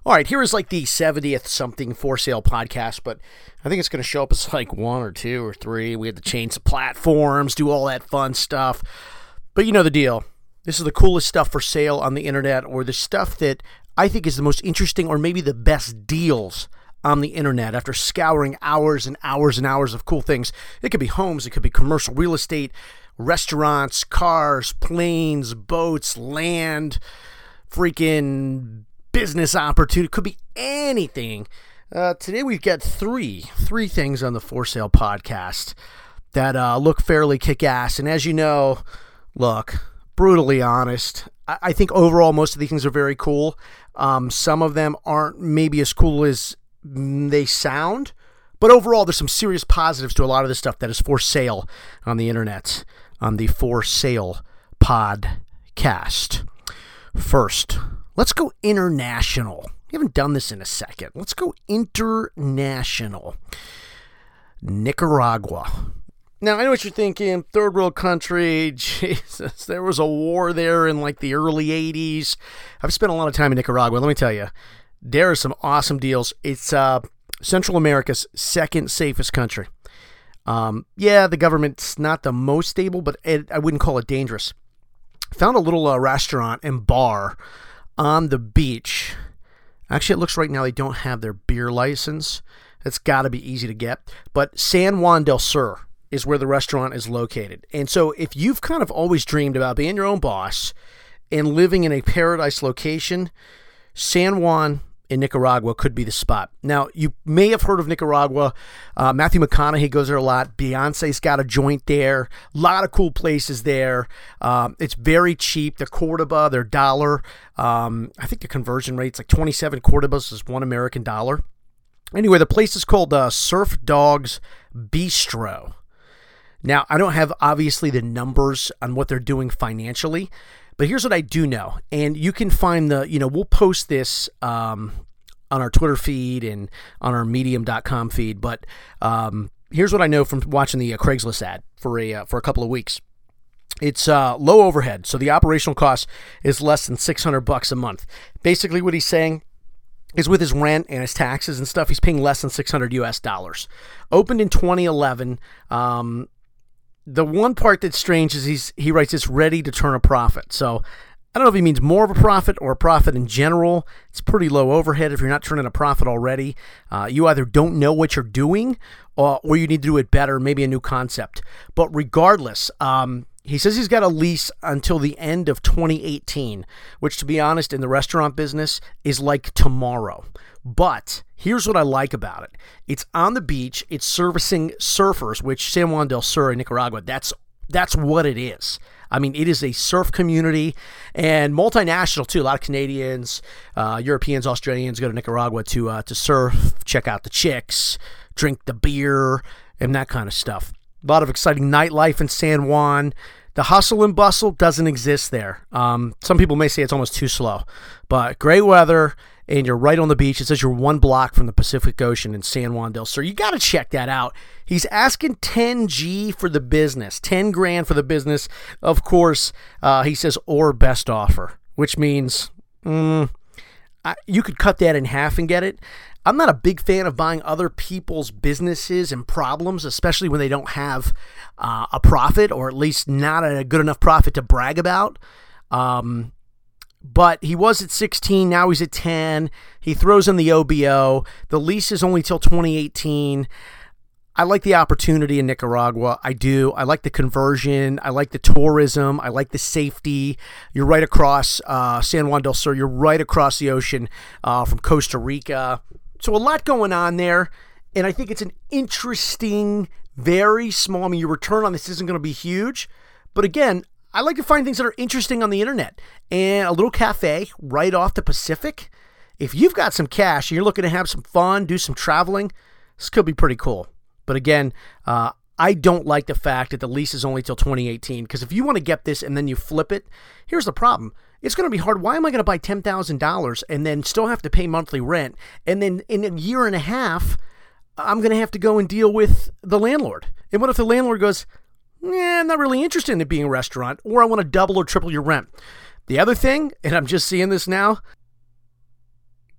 All right, here is like the 70th something for sale podcast, but I think it's going to show up as like 1 or 2 or 3. We had to change the platforms, do all that fun stuff. But you know the deal. This is the coolest stuff for sale on the internet, or the stuff that I think is the most interesting or maybe the best deals on the internet after scouring hours and hours and hours of cool things. It could be homes, it could be commercial real estate, restaurants, cars, planes, boats, land, freaking business opportunity. It could be anything. Today we've got three things on the For Sale podcast that look fairly kick-ass. And as you know, look, brutally honest, I think overall most of these things are very cool. Some of them aren't maybe as cool as they sound, but overall there's some serious positives to a lot of this stuff that is for sale on the internet, on the For Sale podcast. First, let's go international. We haven't done this in a second. Let's go international. Nicaragua. Now, I know what you're thinking. Third world country. Jesus, there was a war there in like the early 80s. I've spent a lot of time in Nicaragua. Let me tell you, there are some awesome deals. It's Central America's second safest country. Yeah, the government's not the most stable, but I wouldn't call it dangerous. Found a little restaurant and bar on the beach. Actually, it looks right now they don't have their beer license. It's got to be easy to get. But San Juan del Sur is where the restaurant is located. And so if you've kind of always dreamed about being your own boss and living in a paradise location, San Juan in Nicaragua could be the spot. Now, you may have heard of Nicaragua. Matthew McConaughey goes there a lot. Beyonce's got a joint there. A lot of cool places there. It's very cheap. The Cordoba, their dollar, I think the conversion rate's like 27 Cordobas is $1 American dollar. Anyway, the place is called Surf Dogs Bistro. Now, I don't have obviously the numbers on what they're doing financially, but here's what I do know, and you can find we'll post this on our Twitter feed and on our Medium.com feed, but here's what I know from watching the Craigslist ad for a couple of weeks. It's low overhead, so the operational cost is less than $600 a month. Basically, what he's saying is with his rent and his taxes and stuff, he's paying less than $600 US. Opened in 2011. The one part that's strange is he writes it's ready to turn a profit. So I don't know if he means more of a profit or a profit in general. It's pretty low overhead if you're not turning a profit already. You either don't know what you're doing or you need to do it better, maybe a new concept. But regardless, he says he's got a lease until the end of 2018, which, to be honest, in the restaurant business is like tomorrow. But here's what I like about it. It's on the beach. It's servicing surfers, which San Juan del Sur in Nicaragua, that's what it is. I mean, it is a surf community and multinational too. A lot of Canadians, Europeans, Australians go to Nicaragua to surf, check out the chicks, drink the beer, and that kind of stuff. A lot of exciting nightlife in San Juan. The hustle and bustle doesn't exist there. Some people may say it's almost too slow, but great weather, and you're right on the beach. It says you're 1 block from the Pacific Ocean in San Juan del Sur. You got to check that out. He's asking $10,000 for the business, $10,000 for the business. Of course, he says, or best offer, which means you could cut that in half and get it. I'm not a big fan of buying other people's businesses and problems, especially when they don't have a profit, or at least not a good enough profit to brag about. But he was at 16, now he's at 10. He throws in the OBO. The lease is only till 2018. I like the opportunity in Nicaragua. I do. I like the conversion. I like the tourism. I like the safety. You're right across San Juan del Sur. You're right across the ocean from Costa Rica. So a lot going on there, and I think it's an interesting, very small, I mean, your return on this isn't going to be huge, but again, I like to find things that are interesting on the internet, and a little cafe right off the Pacific. If you've got some cash and you're looking to have some fun, do some traveling, this could be pretty cool. But again, I don't like the fact that the lease is only till 2018, because if you want to get this and then you flip it, here's the problem. It's going to be hard. Why am I going to buy $10,000 and then still have to pay monthly rent? And then in a year and a half, I'm going to have to go and deal with the landlord. And what if the landlord goes, I'm not really interested in it being a restaurant, or I want to double or triple your rent? The other thing, and I'm just seeing this now,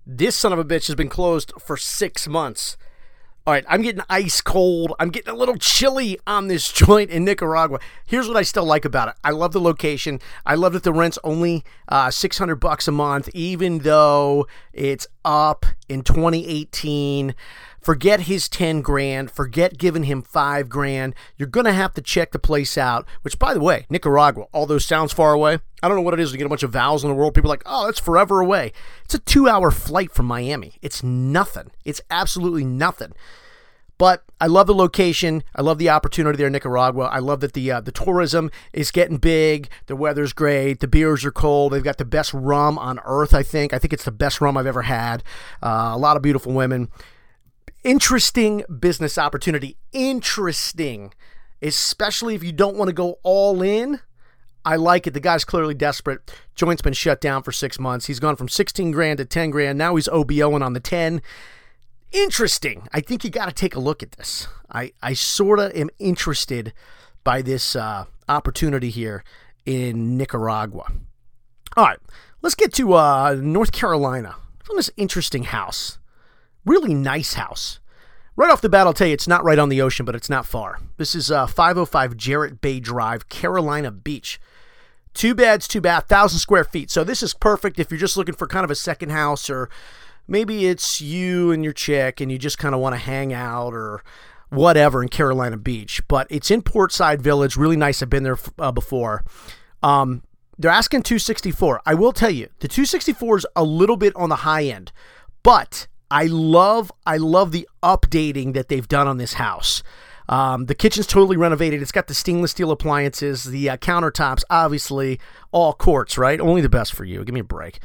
This son of a bitch has been closed for 6 months. All right, I'm getting ice cold. I'm getting a little chilly on this joint in Nicaragua. Here's what I still like about it. I love the location. I love that the rent's only $600 a month, even though it's up in 2018. Forget his 10 grand. Forget giving him 5 grand. You're going to have to check the place out, which, by the way, Nicaragua, although sounds far away, I don't know what it is to get a bunch of vowels in the world. People are like, oh, that's forever away. It's a 2-hour flight from Miami. It's nothing. It's absolutely nothing. But I love the location. I love the opportunity there in Nicaragua. I love that the tourism is getting big. The weather's great. The beers are cold. They've got the best rum on earth, I think. I think it's the best rum I've ever had. A lot of beautiful women. Interesting business opportunity. Interesting. Especially if you don't want to go all in. I like it. The guy's clearly desperate. Joint's been shut down for 6 months. He's gone from 16 grand to 10 grand. Now he's OBOing on the 10. Interesting. I think you got to take a look at this. I sort of am interested by this opportunity here in Nicaragua. All right, let's get to North Carolina. From this interesting house. Really nice house. Right off the bat, I'll tell you, it's not right on the ocean, but it's not far. This is 505 Jarrett Bay Drive, Carolina Beach. 2 beds, 2 bath, 1,000 square feet. So this is perfect if you're just looking for kind of a second house, or maybe it's you and your chick and you just kind of want to hang out or whatever in Carolina Beach. But it's in Portside Village. Really nice. I've been there before. They're asking $264. I will tell you, the $264 is a little bit on the high end, but I love the updating that they've done on this house. The kitchen's totally renovated. It's got the stainless steel appliances, the countertops, obviously all quartz, right? Only the best for you. Give me a break.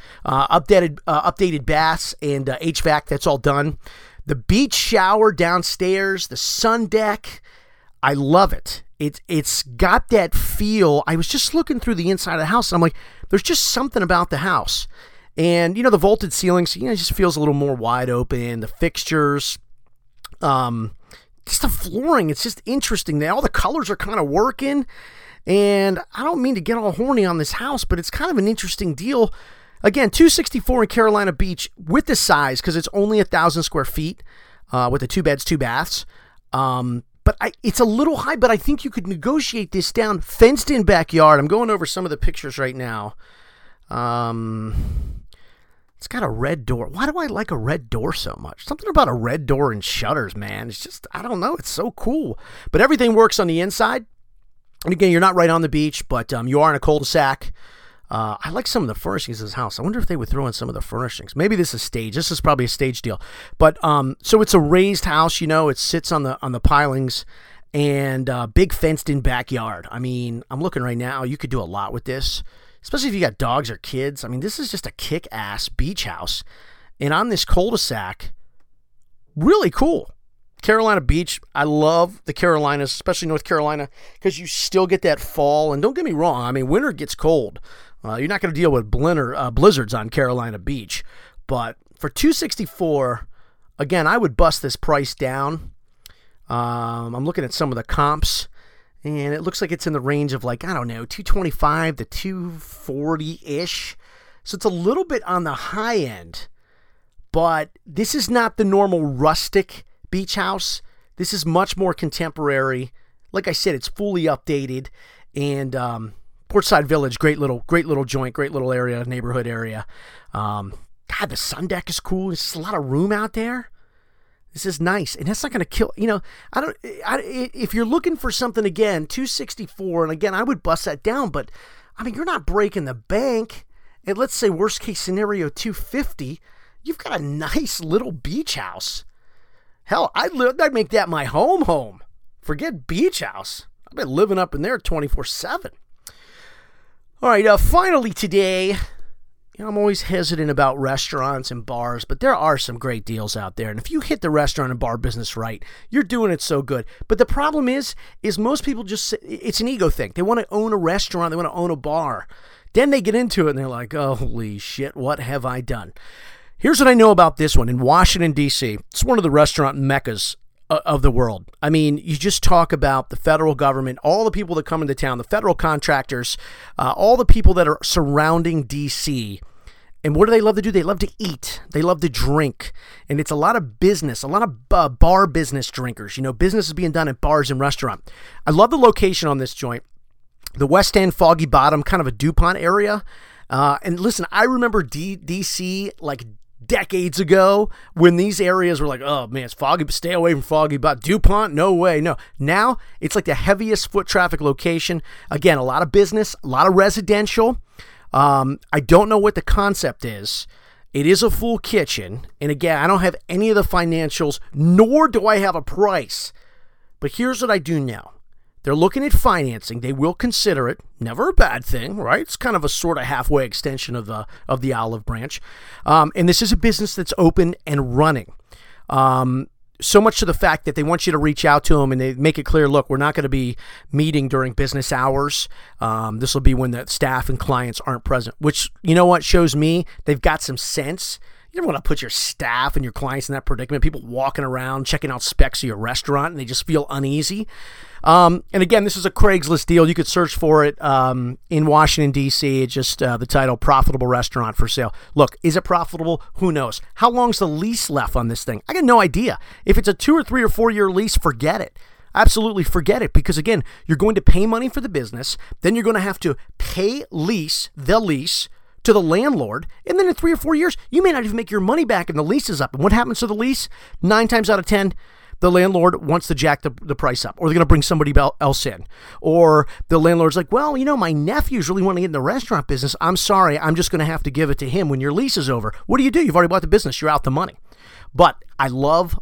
Updated baths and HVAC. That's all done. The beach shower downstairs, the sun deck. I love it. It's got that feel. I was just looking through the inside of the house, and I'm like, there's just something about the house. And, the vaulted ceilings, it just feels a little more wide open. The fixtures, just the flooring, it's just interesting. All the colors are kind of working. And I don't mean to get all horny on this house, but it's kind of an interesting deal. Again, $264 in Carolina Beach with the size, because it's only 1,000 square feet with the 2 beds, 2 baths. But it's a little high, but I think you could negotiate this down. Fenced in backyard. I'm going over some of the pictures right now. It's got a red door. Why do I like a red door so much? Something about a red door and shutters, man. It's just, I don't know. It's so cool. But everything works on the inside. And again, you're not right on the beach, but you are in a cul-de-sac. I like some of the furnishings of this house. I wonder if they would throw in some of the furnishings. Maybe this is stage. This is probably a stage deal. But so it's a raised house. It sits on the pilings, and big fenced-in backyard. I mean, I'm looking right now. You could do a lot with this. Especially if you got dogs or kids. I mean, this is just a kick-ass beach house. And on this cul-de-sac, really cool. Carolina Beach, I love the Carolinas, especially North Carolina, because you still get that fall. And don't get me wrong, I mean, winter gets cold. You're not going to deal with blizzards on Carolina Beach. But for $264, again, I would bust this price down. I'm looking at some of the comps. And it looks like it's in the range of $225 to $240-ish. So it's a little bit on the high end. But this is not the normal rustic beach house. This is much more contemporary. Like I said, it's fully updated. And Portside Village, great little joint, great little area, neighborhood area. God, the sun deck is cool. There's a lot of room out there. This is nice, and that's not going to kill. If you're looking for something, again, $264, and again, I would bust that down. But I mean, you're not breaking the bank. And let's say worst case scenario, $250. You've got a nice little beach house. Hell, I'd make that my home. Forget beach house. I've been living up in there 24/7. All right, finally today. I'm always hesitant about restaurants and bars, but there are some great deals out there. And if you hit the restaurant and bar business right, you're doing it so good. But the problem is most people it's an ego thing. They want to own a restaurant. They want to own a bar. Then they get into it and they're like, oh, holy shit, what have I done? Here's what I know about this one. In Washington, D.C., it's one of the restaurant meccas of the world. I mean, you just talk about the federal government, all the people that come into town, the federal contractors, all the people that are surrounding D.C., And what do they love to do? They love to eat. They love to drink. And it's a lot of business, a lot of bar business drinkers. Business is being done at bars and restaurants. I love the location on this joint. The West End, Foggy Bottom, kind of a DuPont area. And listen, I remember DC like decades ago when these areas were like, oh man, it's foggy, stay away from Foggy Bottom. DuPont, no way, no. Now it's like the heaviest foot traffic location. Again, a lot of business, a lot of residential. I don't know what the concept is. It is a full kitchen. And again, I don't have any of the financials, nor do I have a price. But here's what I do know. They're looking at financing. They will consider it. Never a bad thing, right? It's kind of a sort of halfway extension of the olive branch. And this is a business that's open and running. So much to the fact that they want you to reach out to them and they make it clear, look, we're not going to be meeting during business hours. This will be when the staff and clients aren't present, which, you know what, shows me they've got some sense. You don't want to put your staff and your clients in that predicament. People walking around, checking out specs of your restaurant, and they just feel uneasy. And again, this is a Craigslist deal. You could search for it in Washington, D.C. It's just the title, Profitable Restaurant for Sale. Look, is it profitable? Who knows? How long's the lease left on this thing? I got no idea. If it's a 2 or 3 or 4 year lease, forget it. Absolutely forget it, because again, you're going to pay money for the business, then you're going to have to pay the lease to the landlord, and then in 3 or 4 years, you may not even make your money back and the lease is up. And what happens to the lease? 9 times out of 10, the landlord wants to jack the price up, or they're going to bring somebody else in. Or the landlord's like, well, my nephew's really want to get in the restaurant business. I'm sorry, I'm just going to have to give it to him when your lease is over. What do? You've already bought the business. You're out the money. But I love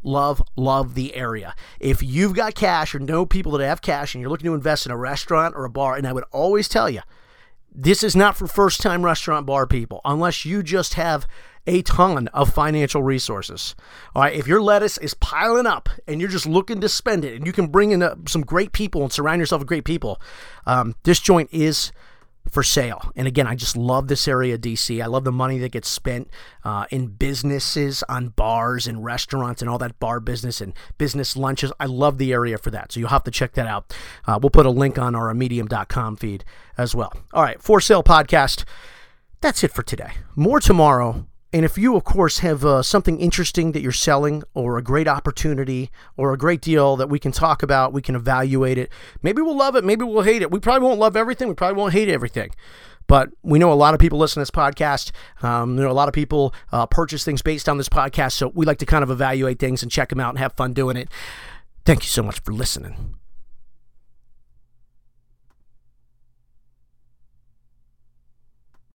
the area. If you've got cash or know people that have cash and you're looking to invest in a restaurant or a bar, and I would always tell you, this is not for first-time restaurant bar people unless you just have a ton of financial resources. All right, if your lettuce is piling up and you're just looking to spend it and you can bring in some great people and surround yourself with great people, this joint is for sale. And again, I just love this area of DC. I love the money that gets spent in businesses, on bars and restaurants and all that bar business and business lunches. I love the area for that. So you'll have to check that out. We'll put a link on our medium.com feed as well. All right, For Sale Podcast. That's it for today. More tomorrow. And if you, of course, have something interesting that you're selling or a great opportunity or a great deal that we can talk about, we can evaluate it. Maybe we'll love it. Maybe we'll hate it. We probably won't love everything. We probably won't hate everything. But we know a lot of people listen to this podcast. A lot of people purchase things based on this podcast. So we like to kind of evaluate things and check them out and have fun doing it. Thank you so much for listening.